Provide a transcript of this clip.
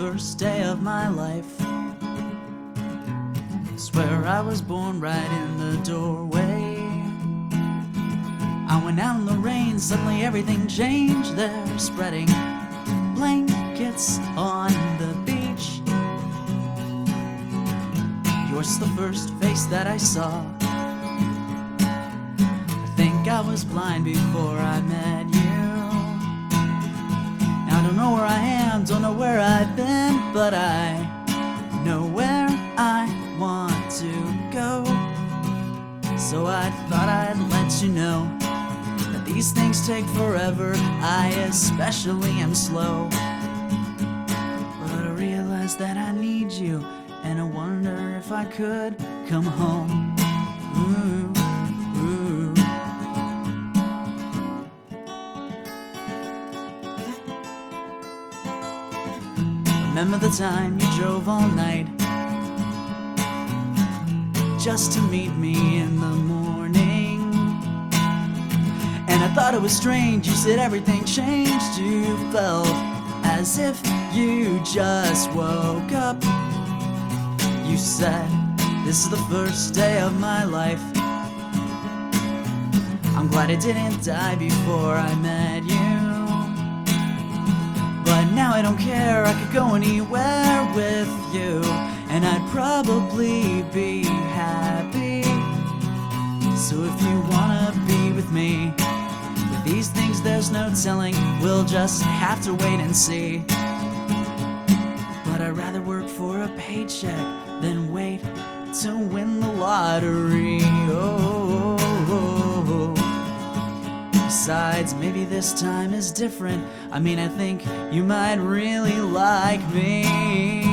first day of my life. Swear I was born right in the doorway. I went out in the rain, suddenly everything changed. They're spreading blankets on the beach. Yours the first face that I saw. I think I was blind before I met you. Now I don't know where I am, don't know where I've been, but I know where I want to go. So I thought I'd let you know that these things take forever. I especially am slow, but I realize that I need you, and I wonder if I could come home. Ooh, ooh. Remember the time you drove all night just to meet me in the morning? And I thought it was strange, you said everything changed. You felt as if you just woke up. You said, this is the first day of my life. I'm glad I didn't die before I met you. But now I don't care, I could go anywhere with you, and I'd probably be happy. So if you wanna be with me, with these things there's no telling, we'll just have to wait and see. But I'd rather work for a paycheck than wait to win the lottery. Oh, oh, oh. Besides, maybe this time is different. I mean, I think you might really like me.